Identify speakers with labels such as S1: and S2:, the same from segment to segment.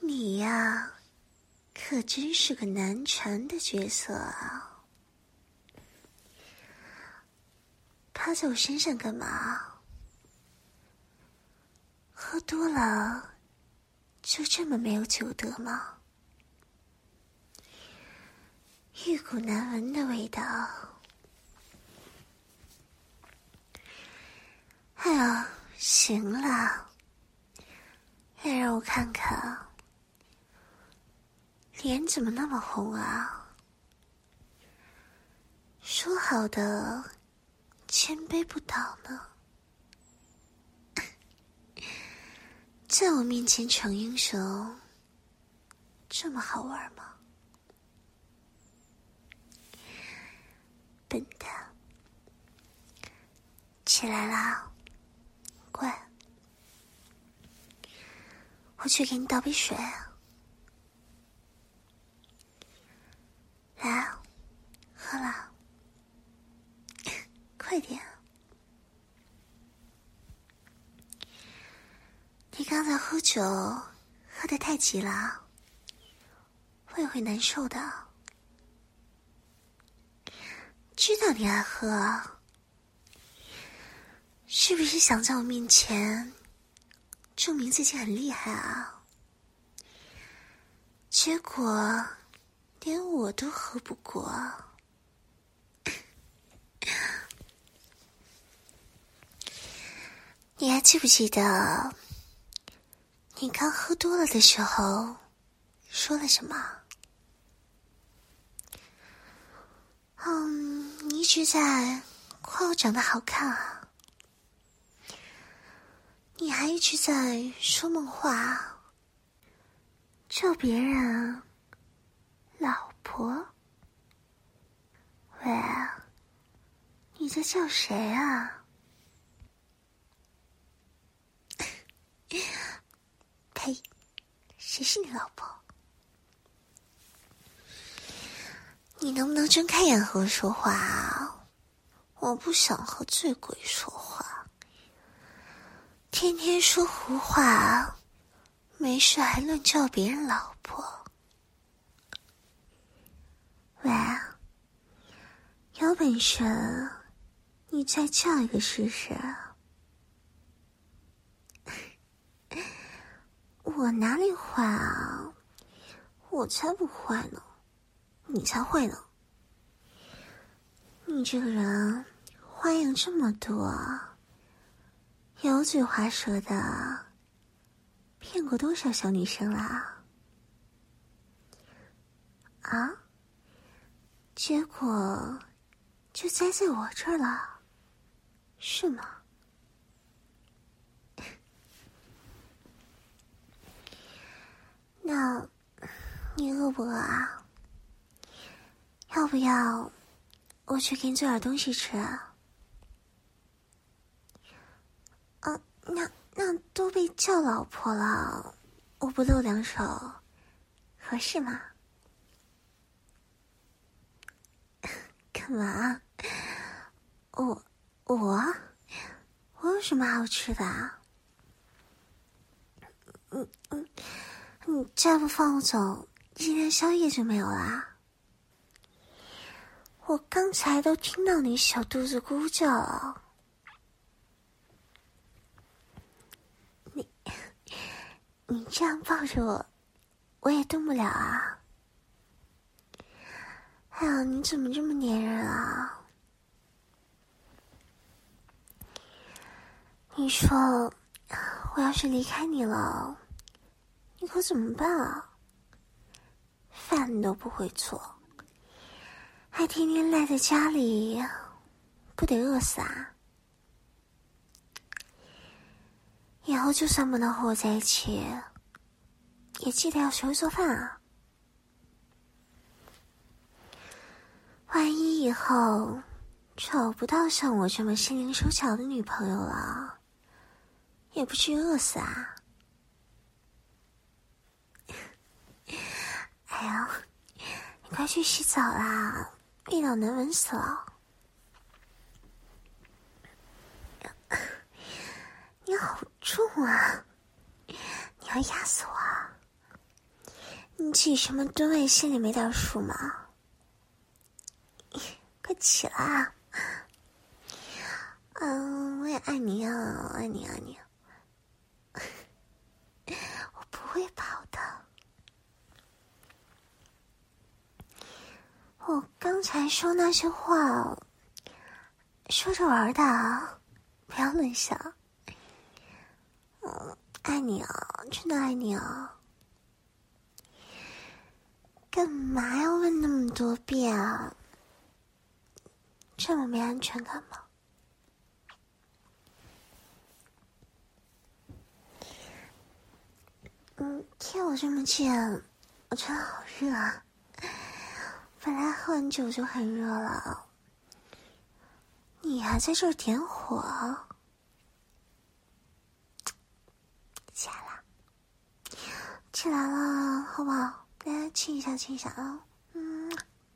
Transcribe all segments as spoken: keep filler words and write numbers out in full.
S1: 你呀，可真是个难缠的角色啊！趴在我身上干嘛？喝多了就这么没有酒德吗？一股难闻的味道。哎呀，行了，来让我看看，脸怎么那么红啊？说好的千杯不倒呢？在我面前逞英雄，这么好玩吗？笨蛋，起来啦，乖，我去给你倒杯水。来，喝了，快点。你刚才喝酒喝得太急了，胃会难受的。知道你爱喝，是不是想在我面前证明自己很厉害啊？结果连我都喝不过。你还记不记得你刚喝多了的时候说了什么？嗯，你一直在夸我长得好看啊，你还一直在说梦话，叫别人老婆。喂，你在叫谁啊？呸，谁是你老婆？你能不能睁开眼和我说话啊？我不想和醉鬼说话，天天说胡话，没事还乱叫别人老婆。喂，有本事你再叫一个试试。我哪里坏啊？我才不坏呢，你才坏呢。你这个人花样这么多，油嘴滑舌的，骗过多少小女生啦？啊？结果就栽在我这儿了，是吗？那你饿不饿啊？要不要我去给你做点东西吃啊？啊，那那都被叫老婆了，我不露两手合适吗？干嘛？我我我有什么好吃的啊？嗯嗯，你再不放我走，今天宵夜就没有啦。我刚才都听到你小肚子咕叫了。你你这样抱着我，我也动不了啊。哎呀，你怎么这么粘人啊？你说我要是离开你了，你可怎么办啊？饭都不会做，还天天赖在家里，不得饿死啊？以后就算不能和我在一起，也记得要学会做饭啊。万一以后找不到像我这么心灵手巧的女朋友了，也不至于饿死啊。哎呀，你快去洗澡啦，味道难闻死了。你好重啊，你要压死我啊！ 你起什么吨位，心里没点数吗？快起来啊！嗯，我也爱你啊，爱你爱你。我不会跑的。我刚才说那些话，说着玩的，不要乱想。嗯，爱你啊，真的爱你啊。干嘛要问那么多遍啊？这么没安全感吗？嗯，贴我这么近，我真的好热啊！本来喝完酒就很热了，你还在这儿点火？起来了，起来了，好不好？来亲一下，亲一下啊！嗯，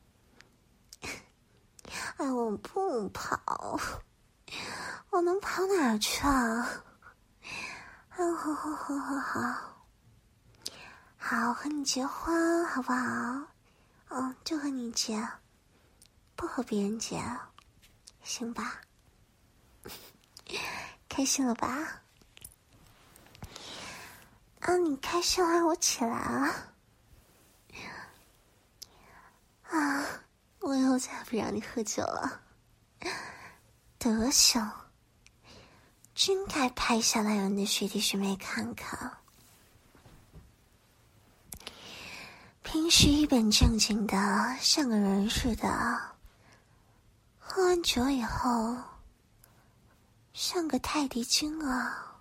S1: 哎，我不跑，我能跑哪儿去啊？啊，好好好好好，好，和你结婚好不好？嗯，就和你结，不和别人结，行吧？开心了吧？啊，你开心了，我起来了。啊，我以后再也不让你喝酒了。德行，真该拍下来让你的学弟学妹看看。平时一本正经的，像个人似的，喝完酒以后，像个泰迪精啊！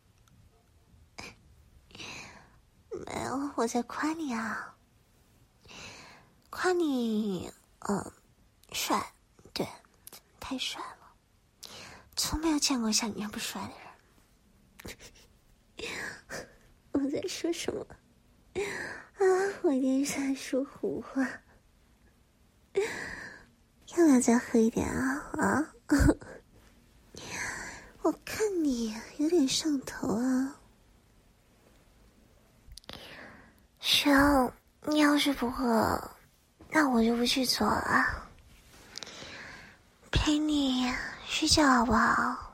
S1: 没有，我在夸你啊，夸你，嗯，帅，对，太帅了，从没有见过像你这么帅的人。我在说什么？啊，我一定是在说胡话。要不要再喝一点啊？啊？我看你有点上头啊。行，你要是不喝，那我就不去做了，陪你睡觉好不好？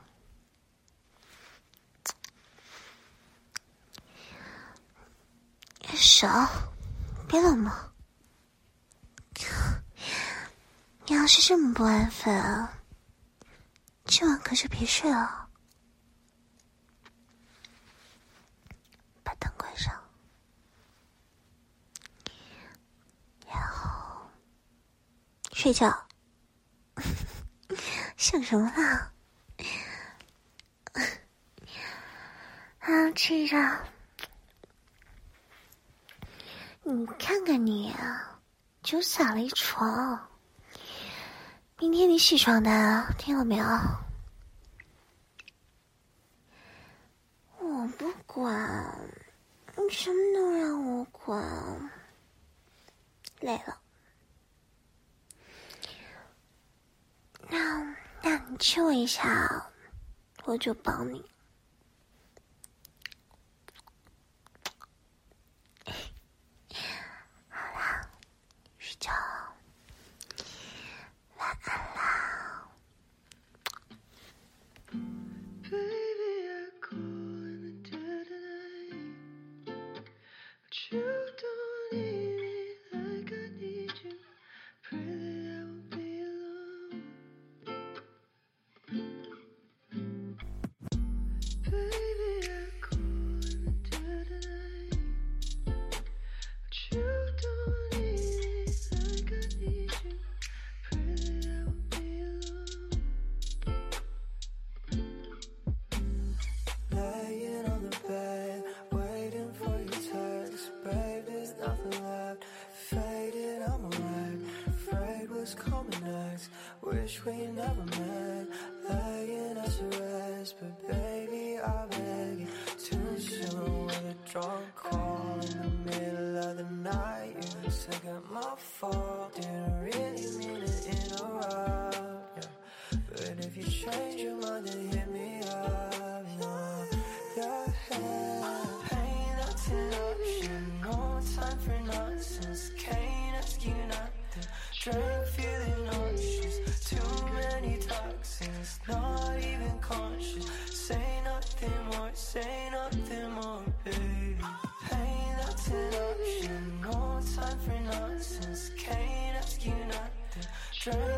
S1: 手，别冷了。你要是这么不安分，今晚可就别睡了。把灯关上，然后睡觉。想什么啦？啊，吃着。你看看你，酒洒了一床。明天你洗床单，听了没有？我不管，你什么都让我管。累了，那那你亲我一下，我就帮你。好啦，睡觉了，晚安啦。
S2: Wish we never met, laying us to rest, but baby I beg you, too soon with a drunk call in the middle of the night. You second my fault, didn't really mean to interrupt, yeah. But if you change your mind, then hit me up, no, yeah, hey, ain't nothing option, no time for nothing. Drink, feeling nauseous. Too many toxins, not even conscious. Say nothing more, say nothing more, baby. Pain, that's an option. No time for nonsense. Can't ask you nothing. Drink.